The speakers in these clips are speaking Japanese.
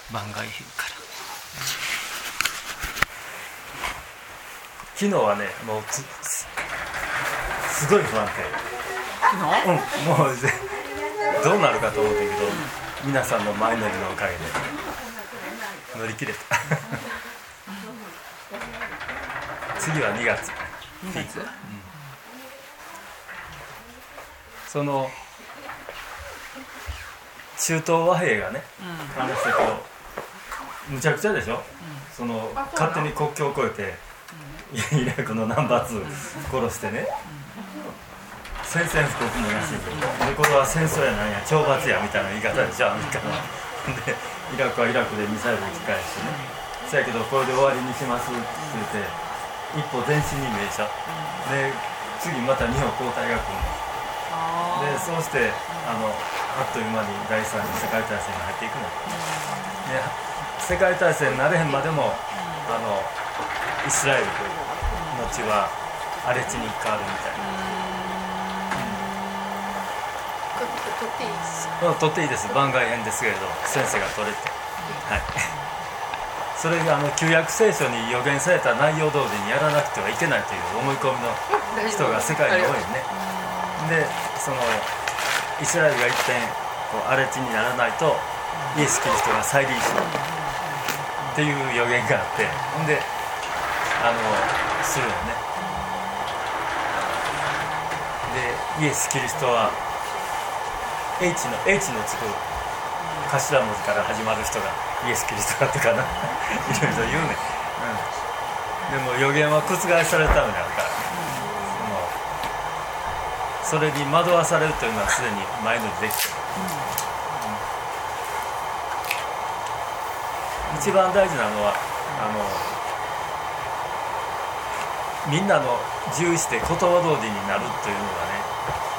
番外編から。昨日はね、もうすごい不安定。 昨日？ もうどうなるかと思ったけど、皆さんの前乗りのおかげで乗り切れた。次は2月。その中東和平がね、話してこうむちゃくちゃでしょ、その勝手に国境を越えて、イラクのナンバー2殺してね、宣戦布告もなしに、でこれは戦争やなんや懲罰やみたいな言い方でしょ、アメリカの。でイラクはイラクでミサイル撃ち返してね、そやけどこれで終わりにしますって言って一歩前進に明したで、次また日本交代が来るので、そうしてあっという間に第三次世界大戦に入っていくので、世界大戦になれへんまでもイスラエルの地は荒れ地に変わるみたいな。取っていいです、番外編ですけれど先生が取れて、はい、それが旧約聖書に予言された内容通りにやらなくてはいけないという思い込みの人が世界に多いね。でそのイスラエルが一遍荒れ地にならないとイエス・キリストが再臨するっていう予言があって、ほんでするよね。でイエス・キリストは H のつく頭文字から始まる人がイエス・キリストだったかな。いろいろ言うね、でも予言は覆されたのにあるから、それに惑わされるというのはすでに前のできてる、一番大事なのはみんなの従意して言葉通りになるというのがね、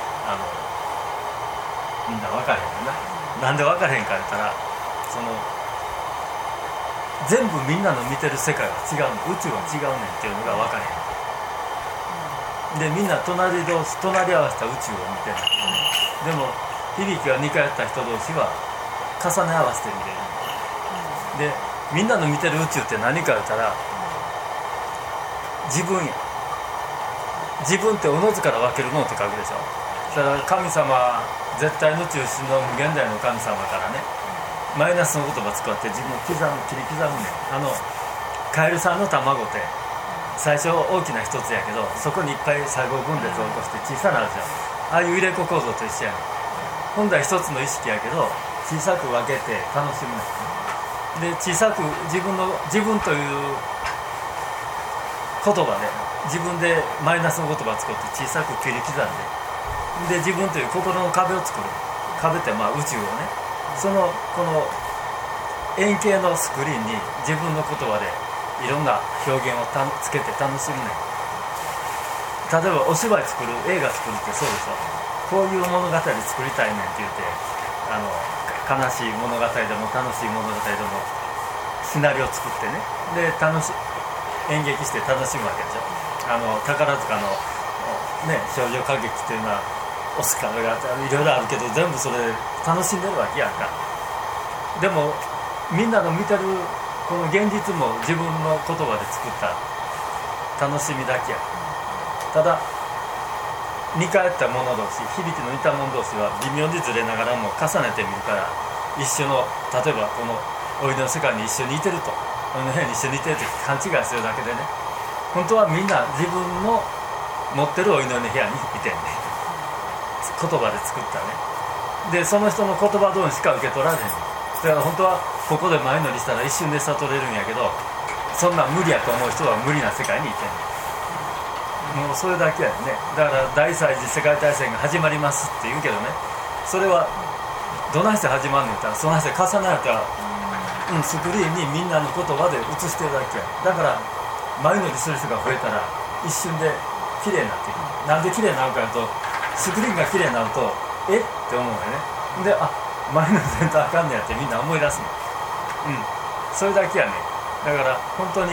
みんな分かれへんよな。なんで分かれへんか言ったら、全部みんなの見てる世界は違うの、宇宙は違うねんっていうのが分かれへんで、みんな隣り合わせた宇宙を見てる。でも響きが似通った人同士は重ね合わせて見てる。でみんなの見てる宇宙って何か言ったら自分や。自分っておのずから分けるのって書くでしょ。だから神様、絶対の中心の無限大の神様からね、マイナスの言葉使って自分を切り刻むね。カエルさんの卵って最初大きな一つやけど、そこにいっぱい細胞分裂を起こして小さなるじゃん。ああいう入れ子構造と一緒やね。本来一つの意識やけど小さく分けて楽しむね。で小さく自分という言葉で自分でマイナスの言葉を作って小さく切り刻んで、自分という心の壁を作る。壁って宇宙をね、この円形のスクリーンに自分の言葉でいろんな表現をつけて楽しむね。例えばお芝居作る、映画作るってそうでしょ。こういう物語作りたいねんって言って悲しい物語でも楽しい物語でもシナリオを作ってね、で演劇して楽しむわけでしょ。宝塚の、少女歌劇っていうのはオスカーがいろいろあるけど、全部それ楽しんでるわけやんか。でもみんなの見てるこの現実も自分の言葉で作った楽しみだけや。ただ似通った者同士、響きの似た者同士は微妙にずれながらも重ねてみるから、一緒の、例えばこのお祈りの世界に一緒にいてると、お祈りの部屋に一緒にいてると勘違いするだけでね、本当はみんな自分の持ってるお祈りの部屋にいてんね、言葉で作ったね。でその人の言葉通りしか受け取られへん。だから本当はここで前乗りしたら一瞬で悟れるんやけど、そんなん無理やと思う人は無理な世界にいてんね。もうそれだけやね。だから第三次世界大戦が始まりますって言うけどね、それはどないして始まるの言ったら、そないして重なったら、スクリーンにみんなの言葉で映してるだけや。だから前乗りする人が増えたら一瞬で綺麗になってくる。なんで綺麗になるかというと、スクリーンが綺麗になるとって思うんだよね。で前のせんとあかんねやってみんな思い出すの。それだけやね。だから本当に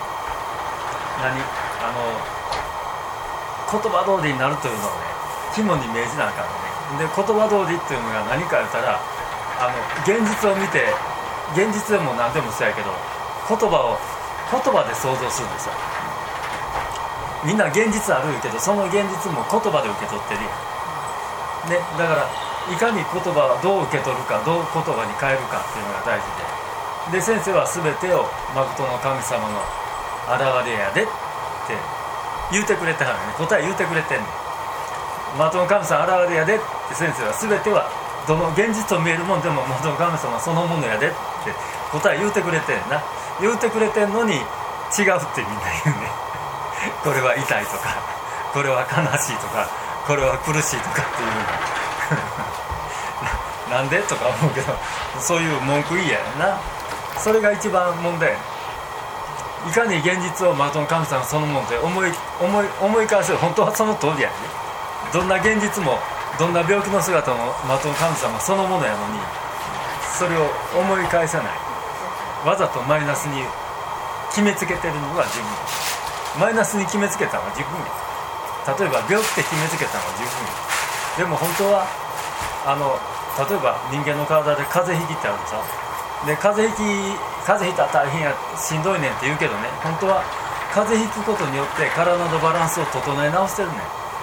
言葉通りになるというのをね、肝に銘じなあかんのね。で言葉通りっていうのが何か言ったら、現実を見て現実でも何でもそうやけど、言葉で想像するでしょ。みんな現実あるけど、その現実も言葉で受け取ってるやん、ね、だからいかに言葉をどう受け取るか、どう言葉に変えるかっていうのが大事で、先生は全てを真の神様の現れやでって言うてくれてはるね。答え言うてくれてんねん。真の神様現れやでって先生は全てはどの現実と見えるもんでも真の神様そのものやでって答え言うてくれてんな。言うてくれてんのに違うってみんな言うねこれは痛いとか、これは悲しいとか、これは苦しいとかっていうのなんでとか思うけど、そういう文句言いやな。それが一番問題。いかに現実を真の神様そのもので思い返せる。本当はその通りやね。どんな現実もどんな病気の姿も真の神様そのものやのに、それを思い返さない。わざとマイナスに決めつけてるのが自分。マイナスに決めつけたのは自分や。例えば病気って決めつけたのは自分や。でも本当は例えば人間の体で風邪ひきってあるでしょ。で風邪ひいたら大変や、しんどいねんって言うけどね、本当は風邪ひくことによって体のバランスを整え直してるねん。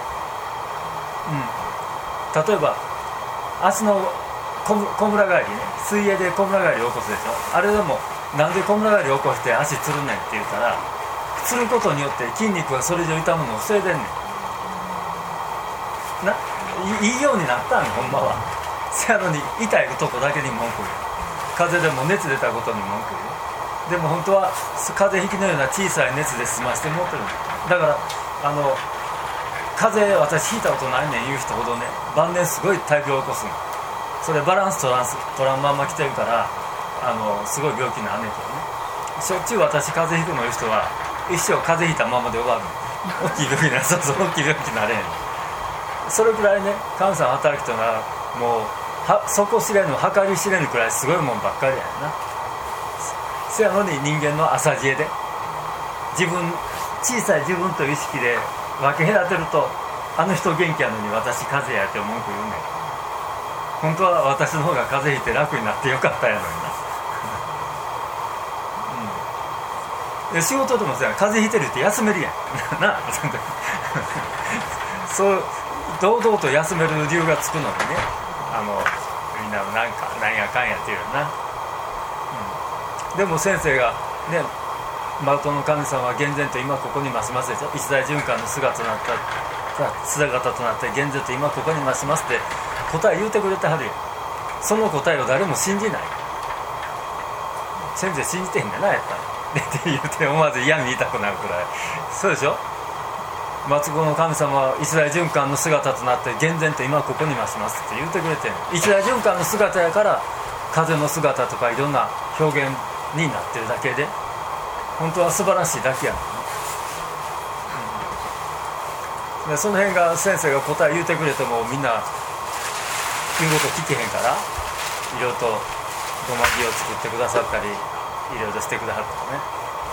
例えば足のこむら返りね、水泳でこむら返りを起こすでしょ。あれでもなんでこむら返りを起こして足つるねんって言ったら、つることによって筋肉がそれ以上痛むのを防いでんねんな。いいようになったんほんまは。せやのに痛いとこだけに文句言う。風邪でも熱出たことに文句言う。でも本当は風邪ひきのような小さい熱で済まして持ってるんだ。だから風邪私ひいたことないねん言う人ほどね、晩年すごい大病を起こすの。それバランス取らんまんま来てるからすごい病気になんねんけどね。しょっちゅう私風邪ひくのいう人は一生風邪ひいたままで終わるの。大きい病気になる。そうそう、大きい病気になれへん。それくらいね、神様の働きというのはもう底知れぬ計り知れぬくらいすごいもんばっかりやな。せやのに人間の浅知恵で小さい自分という意識で分け隔てると、あの人元気やのに私風邪やって文句言うねん。本当は私の方が風邪ひいて楽になってよかったやのにな、で仕事でもさ、風邪ひいてるって休めるやんなそう堂々と休める理由がつくのにね、みんななんやかんやっていうな、でも先生がね、真の神様は厳然と今ここに増しますでしょ。一大循環の姿となって厳然と今ここに増しますって答え言うてくれてはるよ。その答えを誰も信じない。先生信じてへんだな、やっぱりって言って思わず嫌に言いたくなるくらい。そうでしょ。末後の神様は一大循環の姿となって厳然と今ここに増しますって言うてくれてる。一大循環の姿やから風の姿とかいろんな表現になってるだけで、本当は素晴らしいだけやもんね、でその辺が先生が答え言うてくれてもみんな言うこと聞けへんから、いろいろとごまぎを作ってくださったりいろいろしてくださったね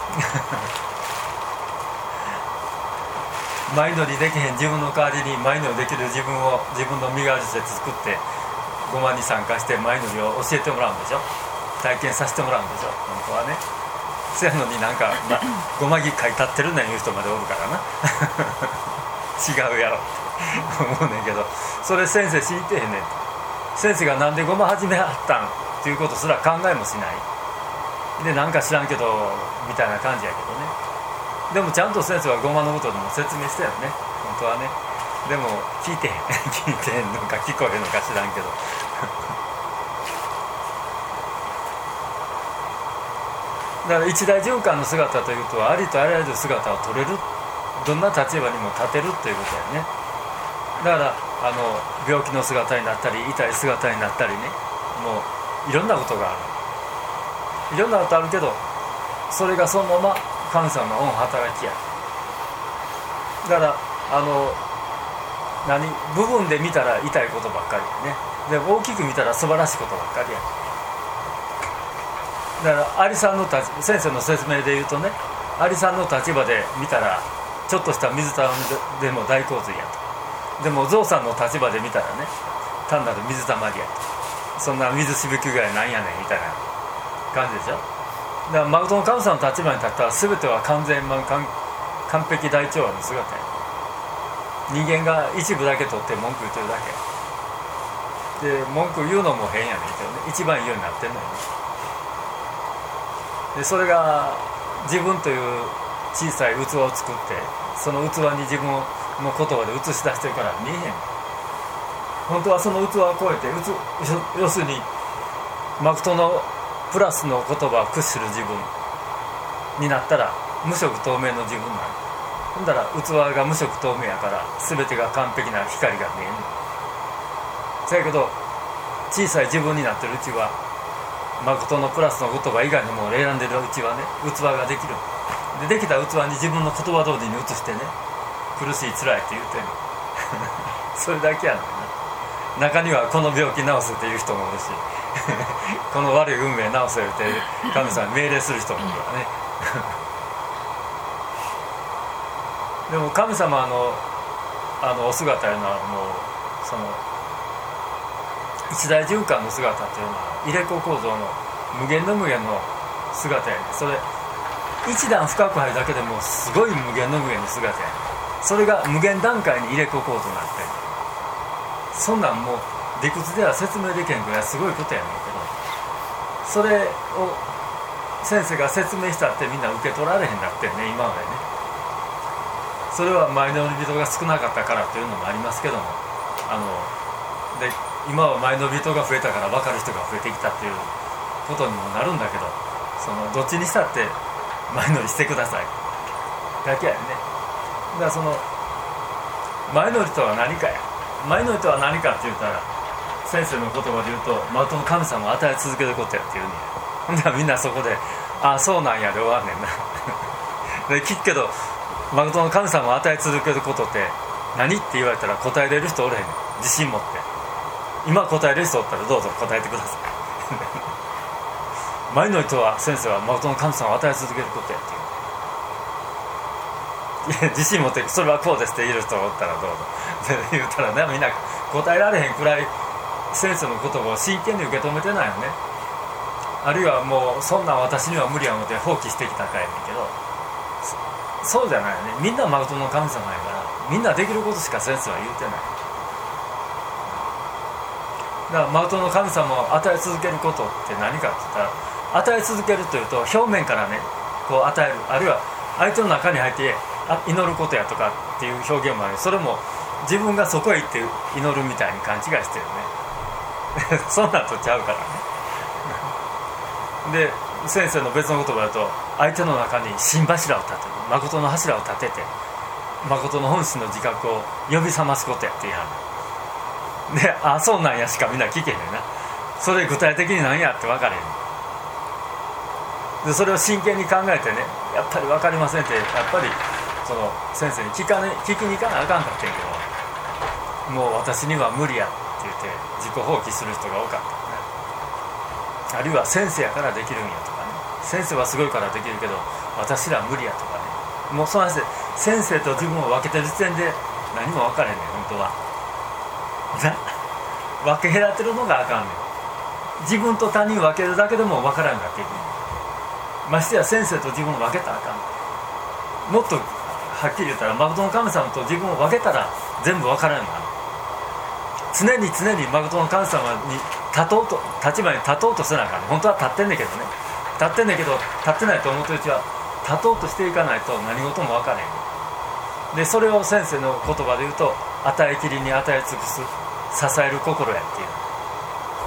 前乗りできへん自分の代わりに前乗りできる自分を自分の身代わりとして作ってごまに参加して前乗りを教えてもらうんでしょ。体験させてもらうんでしょ本当はね。せやのにごまぎ書いたってるねん言う人までおるからな違うやろって思うねんけど、それ先生知ってへんねん。先生がなんでごま始めはったんっていうことすら考えもしないで、なんか知らんけどみたいな感じやけどね。でもちゃんと先生はごまのことでも説明したよね本当はね。でも聞いてへん聞いてへんのか聞こえへんのか知らんけどだから一大循環の姿というと、ありとあらゆる姿を取れる、どんな立場にも立てるということやね。だから病気の姿になったり痛い姿になったりね、もういろんなことがある。いろんなことあるけど、それがそのまま神様の御働きや。だから部分で見たら痛いことばっかりやね。でも大きく見たら素晴らしいことばっかりや。だからアリさんの先生の説明で言うとね、アリさんの立場で見たらちょっとした水たまりでも大洪水やと。でもゾウさんの立場で見たらね、単なる水たまりやと。そんな水しぶきぐらいなんやねんみたいな感じでしょ。だから誠の神様の立場に立ったら全ては完全完璧大調和の姿や。人間が一部だけ取って文句言ってるだけで、文句言うのも変やねんけどね、一番言うようになってんのよね。でそれが自分という小さい器を作って、その器に自分の言葉で映し出してるから見えへん。本当はその器を超えて要するに誠のプラスの言葉を駆使する自分になったら無色透明の自分になる。ほんだら器が無色透明やから全てが完璧な光が見えんの。そやけど小さい自分になってるうちは誠のプラスの言葉以外のものを選んでるうちはね、器ができる。できた器に自分の言葉通りに移してね、苦しい辛いって言うてんのそれだけやのにな。中にはこの病気治せっていう人もおるしこの悪い運命治せって神様に命令する人もいるからねでも神様のお姿いうのはもうその一大循環の姿っていうのは入れ子構造の無限の無限の姿やね。それ一段深く入るだけでもすごい無限の無限の姿やね。それが無限段階に入れ子構造になってる。そんなんもう理屈では説明できへんぐらいすごいことやねんけど、それを先生が説明したってみんな受け取られへんなってんね、今までね。それはマイノリ人が少なかったからというのもありますけども、で今はマイノリ人が増えたから分かる人が増えてきたっていうことにもなるんだけど、そのどっちにしたってマイノリしてくださいだけやね。だからそのマイノリとは何かや。マイノリとは何かって言ったら先生の言葉で言うと誠の神様を与え続けることやって言うねん。ほんだらみんなそこでああそうなんやで終わんねんなで聞くけど誠の神様を与え続けることって何って言われたら答えれる人おれへんねん。自信持って今答えれる人おったらどうぞ答えてくださいマイノリとは先生は誠の神様を与え続けることやって言う。いや自信持ってそれはこうですって言える人がおったらどうぞって言ったらね、みんな答えられへんくらい先生の言葉を真剣に受け止めてないよね。あるいはもうそんなん私には無理や思って放棄してきたかやねんけど、そうじゃないよね。みんな誠の神様やからみんなできることしか先生は言うてない。だから誠の神様を与え続けることって何かって言ったら、与え続けるというと表面からねこう与える、あるいは相手の中に入って祈ることやとかっていう表現もある。それも自分がそこへ行って祈るみたいに勘違いしてるねそんなんとちゃうからねで先生の別の言葉だと相手の中に心柱を立てる、誠の柱を立てて誠の本心の自覚を呼び覚ますことやって言いはるで、あそうなんやしかみんな聞けへんねんな。それ具体的に何やって分かれへんで、それを真剣に考えてね、やっぱり分かりませんってやっぱりその先生に聞きに行かなあかんかってんけど、もう私には無理やって言って自己放棄する人が多かったね。あるいは先生やからできるんやとかね、先生はすごいからできるけど私ら無理やとかね、もうその話で先生と自分を分けてる時点で何も分かれへんねん本当は分け隔てるのがあかんねん。自分と他人分けるだけでも分からんなっていく。ましてや先生と自分を分けたらあかん。もっとはっきり言ったら誠の神様と自分を分けたら全部分からんようになる。常に誠の神様に立場に立とうとせなあかん。本当は立ってんねんけどね、立ってんねんけど立ってないと思ってるうちは立とうとしていかないと何事も分からへん。でそれを先生の言葉で言うと与えきりに与え尽くす支える心やっていう。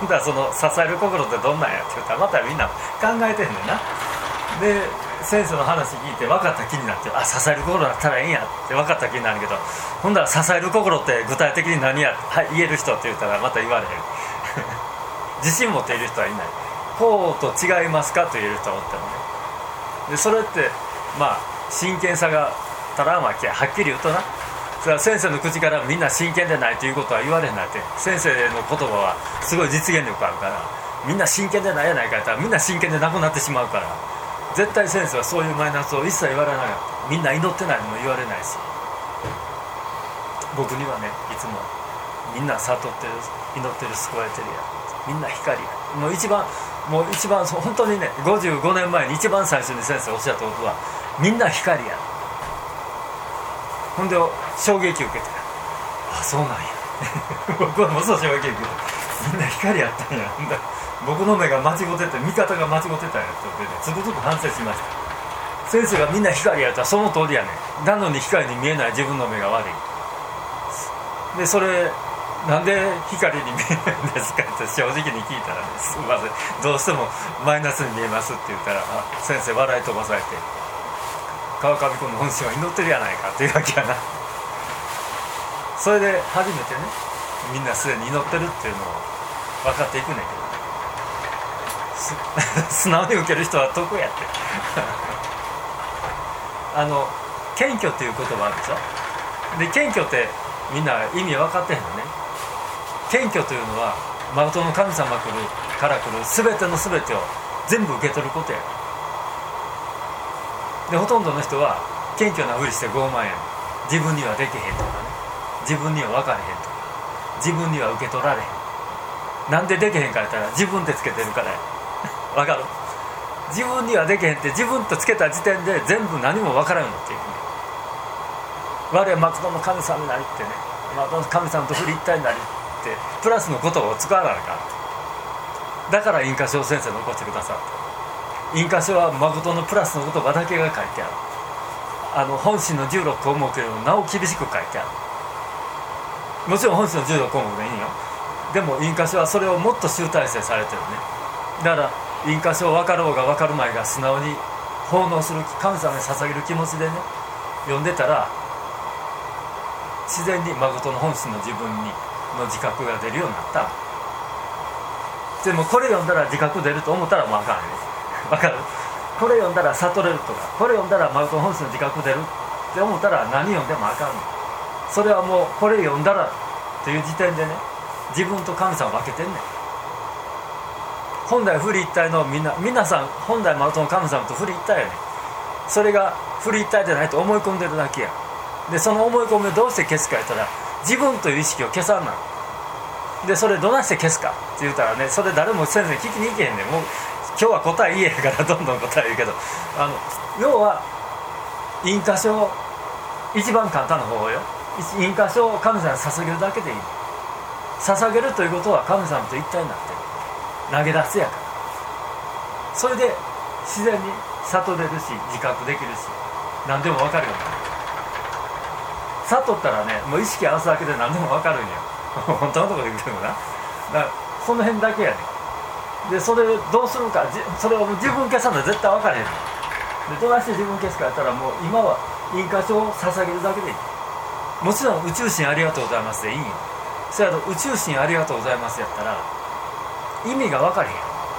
だからその支える心ってどんなんやって言ったらまたみんな考えてんねんな。で先生の話聞いて分かった気になって、あ支える心だったらええんやって分かった気になるけど、ほんだら支える心って具体的に何や、はい、言える人って言ったらまた言われへん自信持っている人はいない。こうと違いますかと言える人はおってもね。でそれってまあ真剣さがたらまきやはっきり言うとな、それは先生の口からみんな真剣でないということは言われへんなって。先生の言葉はすごい実現力あるから、みんな真剣でないやないかやったらみんな真剣でなくなってしまうから、絶対先生はそういうマイナスを一切言われなかった。みんな祈ってないのも言われないし、僕にはねいつもみんな悟ってる、祈ってる、救われてるや、みんな光やもう一番本当にね、55年前に一番最初に先生おっしゃったことは、みんな光や。ほんで衝撃受けて、あ、そうなんや僕はものすごい衝撃受けて、みんな光やったんや。ほんで僕の目が間違ってて、見方が間違ってたんやってね、つくづく反省しました。先生がみんな光やったらその通りやね。なのに光に見えない自分の目が悪い。でそれなんで光に見えないんですかって正直に聞いたらね、すみません、どうしてもマイナスに見えますって言ったら、先生笑い飛ばされて、川上君の本心は祈ってるやないかっていうわけやな。それで初めてね、みんなすでに祈ってるっていうのを分かっていくねんけど、素直に受ける人は得やって謙虚っていう言葉あるでしょ。で謙虚ってみんな意味分かってへんのね。謙虚というのは誠の神様から来る全ての全てを全部受け取ることや。でほとんどの人は謙虚なふりして傲慢やん。自分にはできへんとかね、自分には分かれへんとか、自分には受け取られへん。なんでできへんか言ったら自分ってつけてるからや分かる。自分にはできへんって自分とつけた時点で全部何も分からんようになっていくね。我は誠の神様になりってね、誠の神様と振り一体になりってプラスの言葉を使わなあかん。だから印箇所を先生残してくださった。印箇所は誠のプラスの言葉だけが書いてある。本心の16項目よりなお厳しく書いてある。もちろん本心の16項目でいいよ。でも印箇所はそれをもっと集大成されてるね。だから印箇所を分かろうが分かるまいが素直に奉納する、神様に捧げる気持ちでね読んでたら、自然に誠の本心の自分の自覚が出るようになった。でもこれ読んだら自覚出ると思ったらもうあかんね。分かる。これ読んだら悟れるとか、これ読んだら誠の本心の自覚出るって思ったら何読んでもあかんね。それはもうこれ読んだらっていう時点でね、自分と神様を分けてんねん。本来不利一体の皆さん本来誠の神様と不利一体やねん。それが不利一体でないと思い込んでるだけや。でその思い込みをどうして消すか言ったら、自分という意識を消さんな。でそれどないして消すかって言ったらね、それ誰も先生に聞きに行けへんねん。もう今日は答え言えへんからどんどん答え言うけど、要は印箇所、一番簡単な方法よ。印箇所を神様に捧げるだけでいい。捧げるということは神様と一体になってる。投げ出すやから。それで自然に悟れるし自覚できるし何でも分かるようになる。悟ったらね、もう意識合わすだけで何でも分かるんや本当のところで言うてもな。だからその辺だけやねん。でそれどうするか、それを自分消さないと絶対分かれへん。でどうして自分消すかやったら、もう今は印箇所を捧げるだけでいい。もちろん宇宙神ありがとうございますでいいんよ。そやと宇宙神ありがとうございますやったら意味が分かれへん。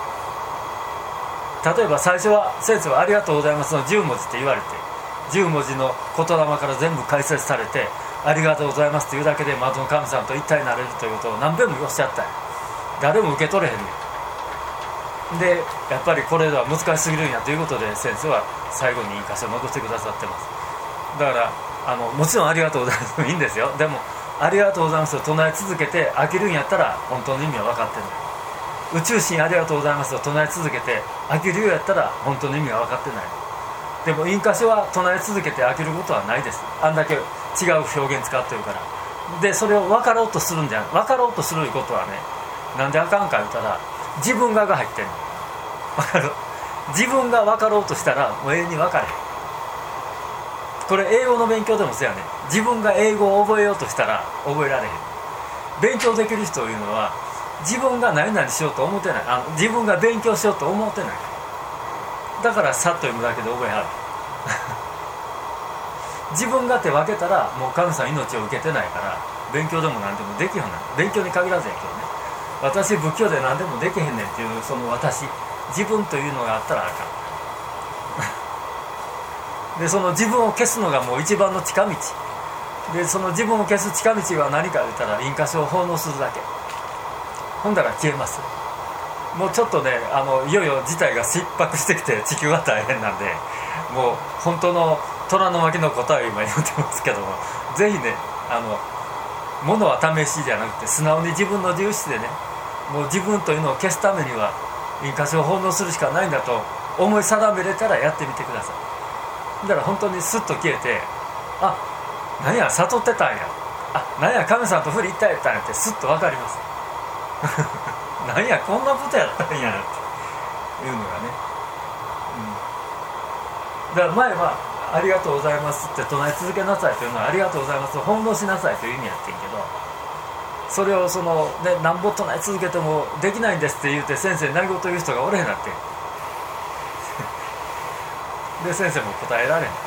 例えば最初は先生はありがとうございますの10文字って言われて、10文字の言霊から全部解説されて、ありがとうございますって言うだけで誠の神様と一体になれるということを何遍もおっしゃったんや。誰も受け取れへんねん。でやっぱりこれは難しすぎるんやということで、先生は最後に印箇所を残してくださってます。だからもちろんありがとうございますいいんですよ。でもありがとうございますを唱え続けて飽きるんやったら本当の意味は分かってる。宇宙神ありがとうございますを唱え続けて飽きるようやったら本当の意味は分かってない。でも印箇所は唱え続けて飽きることはないです。あんだけ違う表現使ってるから。でそれを分かろうとするんじゃん。分かろうとすることはね、なんであかんか言ったら自分側が入ってんの。分かる。自分が分かろうとしたらもう永遠に分かれへん。これ英語の勉強でもそうやね。自分が英語を覚えようとしたら覚えられへん。勉強できる人というのは自分が何々しようと思ってない。自分が勉強しようと思ってない。だからさっと読むだけで覚えはる自分が手分けたらもう神様命を受けてないから勉強でも何でもできへんない。勉強に限らずやけどね。私仏教で何でもできへんねんっていうその私、自分というのがあったらあかんでその自分を消すのがもう一番の近道で、その自分を消す近道は何か言ったら印箇所を奉納するだけ。ほんだら消えます。もうちょっとねいよいよ事態が切迫してきて地球は大変なんで、もう本当の虎の巻の答えを今言ってますけども、ぜひね物は試しじゃなくて素直に自分の自由意志でねもう自分というのを消すためには印箇所を奉納するしかないんだと思い定めれたらやってみてください。だから本当にスッと消えて、あ、何や悟ってたんや、あ、何や神様と振り行ったやったんやってスッと分かります何やこんなことやったんやっていうのがね、だから前はありがとうございますって唱え続けなさいというのはありがとうございますを奉納しなさいという意味やってんけど、それをなんぼ唱え続けてもできないんですって言うて先生に何事言う人がおれへんなってで先生も答えられん。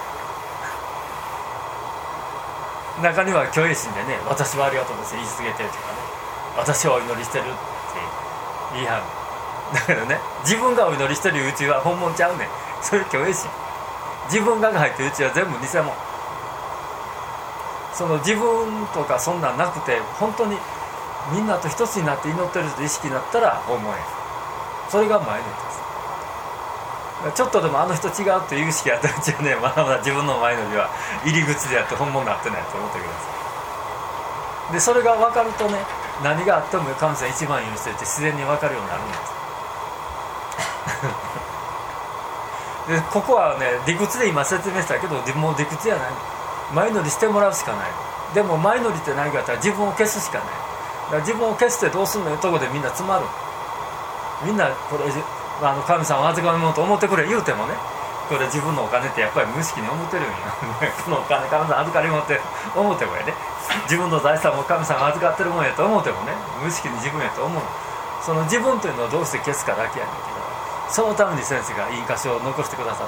中には虚栄心でね、私はありがとうです言い続けてるとかね、私はお祈りしてるって言い張る。だけどね、自分がお祈りしてるうちは本物ちゃうねん。そういう虚栄心、自分が入ってるうちは全部偽物。その自分とかそんなんなくて、本当にみんなと一つになって祈ってるという意識になったら本物や。それが前のです。ちょっとでもあの人違うという意識やったうちはね、まだまだ自分の前のには入り口でやって本物になってないと思ってください。でそれが分かるとね、何があっても神様一番許してるって自然に分かるようになるんですでここはね、理屈で今説明したけど、もう理屈じゃない。前乗りしてもらうしかない。でも前乗りって何かあったら自分を消すしかない。だから自分を消してどうすんのよとこでみんな詰まる。みんなこれ神様を預かるものと思ってくれ言うてもね、これ自分のお金ってやっぱり無意識に思ってるんよこのお金神様預かりもんって思ってもやね、自分の財産も神様が預かってるもんやと思ってもね、無意識に自分やと思う。その自分というのをどうして消すかだけやねんけど、そのために先生がいい箇所を残してくださった。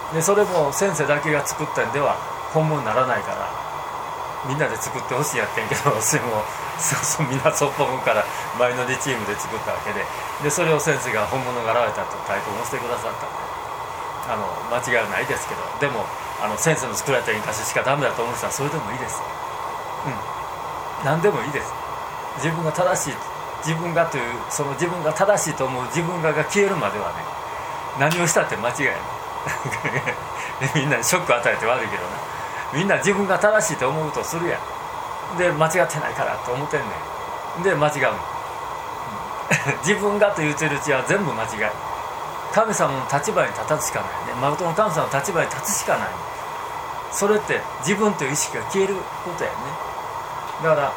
でそれも先生だけが作ったんでは本物にならないから、みんなで作ってほしいやってんけど、それもみんなそっぽ向くから前乗りチームで作ったわけで、それを先生が本物が現れたと太鼓をしてくださったんで、間違いはないですけど、でも先生の作られた印箇所しかダメだと思う人はそれでもいいです。何でもいいです。自分が正しい、自分がという、その自分が正しいと思う自分が消えるまではね、何をしたって間違いないみんなにショック与えて悪いけどな、みんな自分が正しいと思うとするやん。で間違ってないからと思ってんねん。で間違う自分がと言うてるうちは全部間違い。神様の立場に立たずしかないね。誠の神様の立場に立つしかない。それって自分という意識が消えることやね。だから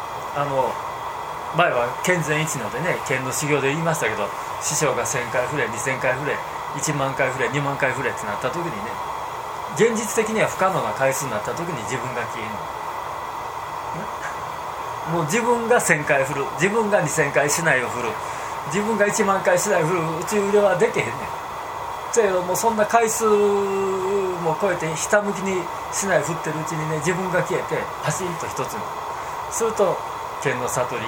前は健全一のでね、剣の修行で言いましたけど、師匠が1000回振れ、2000回振れ、1万回振れ、2万回振れってなった時にね、現実的には不可能な回数になった時に自分が消えるの。もう自分が1000回振る、自分が2000回竹刀を振る、自分が1万回竹刀を振るうち腕はできへんねん。だけどもうそんな回数も超えてひたむきに竹刀振ってるうちにね、自分が消えてパシンと一つにすると剣の悟り、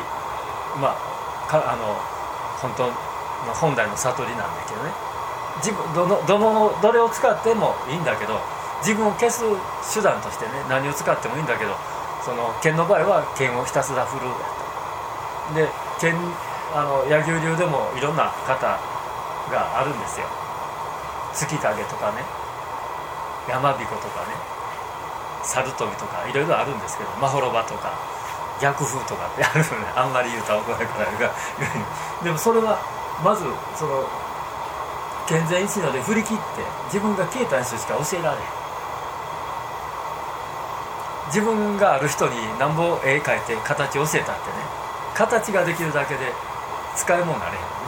本当の本来の悟りなんだけどね、自分どれを使ってもいいんだけど、自分を消す手段としてね、何を使ってもいいんだけど、その剣の場合は剣をひたすら振るやったで、剣柳生流でもいろんな型があるんですよ。月影とかね、山彦とかね、猿飛びとかいろいろあるんですけど、まほろばとか逆風とかってあるのね。あんまり言うと怒られるからでもそれはまずその健全一ので振り切って自分が消えた人しか教えられへん。自分がある人になんぼ絵描いて形教えたってね、形ができるだけで使い物になれへんのね。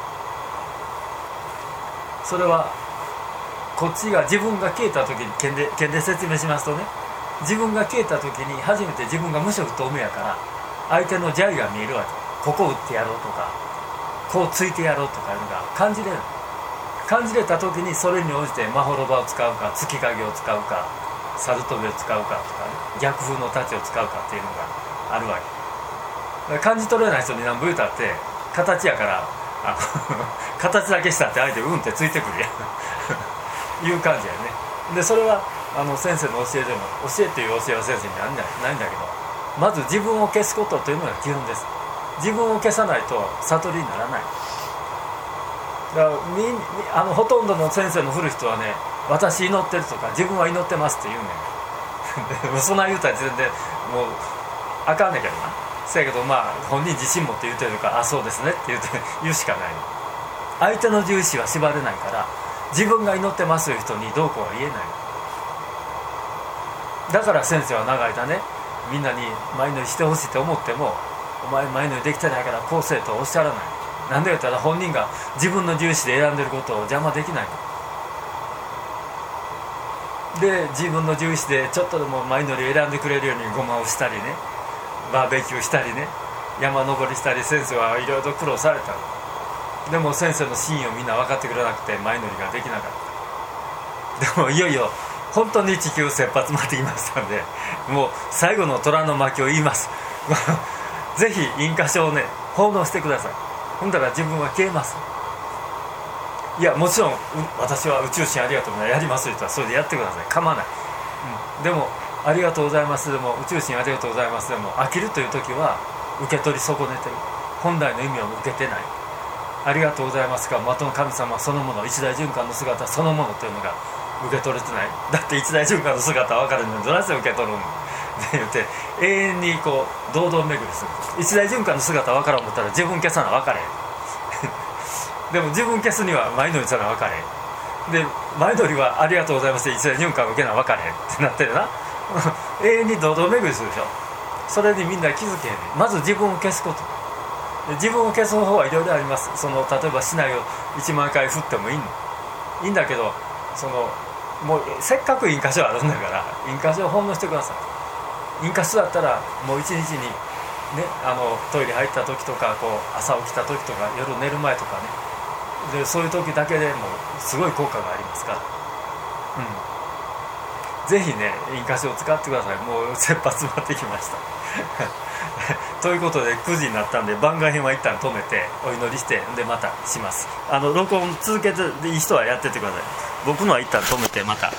それはこっちが自分が消えた時に剣で説明しますとね、自分が消えた時に初めて自分が無色透明やから相手の邪意が見えるわけ。ここを打ってやろうとかこうついてやろうとかいうのが感じれる。感じれた時にそれに応じてまほろばを使うか、月影を使うか、猿飛びを使うかとかね、逆風の太刀を使うかっていうのがあるわけ。だから感じ取れない人に何ぼ言うたって形やから形だけしたって相手うんってついてくるやんいう感じやね。でそれは先生の教えでも、教えという教えは先生にないんだけど、まず自分を消すことというのが基本です。自分を消さないと悟りにならない。だからほとんどの先生の振る人はね、私祈ってるとか自分は祈ってますって言うねんそんな言うたら全然もうあかんねんけどな。 せやけど本人自信持って言ってるから、あそうですねって言うしかない。相手の重視は縛れないから、自分が祈ってますという人にどうこうは言えない。だから先生は長い間ね、みんなに前乗りしてほしいと思っても、お前前乗りできてないからこうせえとおっしゃらない。なんで言ったら本人が自分の重視で選んでることを邪魔できないので、自分の重視でちょっとでも前乗り選んでくれるようにごまをしたりね、バーベキューしたりね、山登りしたり、先生はいろいろ苦労された。でも先生の真意をみんな分かってくれなくて前乗りができなかった。でもいよいよ本当に地球切羽詰まってきましたんで、もう最後の虎の巻を言いますぜひ引火症をね奉納してください。ほんだら自分は消えます。いやもちろん私は宇宙人ありがとうございますやりますという人はそれでやってください、構わない、でもありがとうございますでも宇宙人ありがとうございますでも飽きるという時は受け取り損ねてる、本来の意味を受けてない。ありがとうございますが的の神様そのもの、一大循環の姿そのものというのが受け取れてない。だって一大循環の姿は分かるのにどないして受け取るのって言って永遠にこう堂々巡りする。一大循環の姿分からん思ったら自分消さな分かれへんでも自分消すには前乗りさな分かれへんで、前乗りはありがとうございます一大循環受けな分かれへんってなってるな永遠に堂々巡りするでしょ。それにみんな気づけへんねん。まず自分を消すことで、自分を消す方法はいろいろあります。例えば竹刀を1万回振ってもいいんだけど、もうせっかく引火症あるんだから引火症を奉納してください。引火症だったらもう一日にね、トイレ入った時とか朝起きた時とか夜寝る前とかね、でそういう時だけでもすごい効果がありますから、ぜひね引火症を使ってください。もう切羽詰まってきましたということで9時になったんで番外編は一旦止めてお祈りしてでまたします。録音続けていい人はやっててください。僕のは一旦止めてまた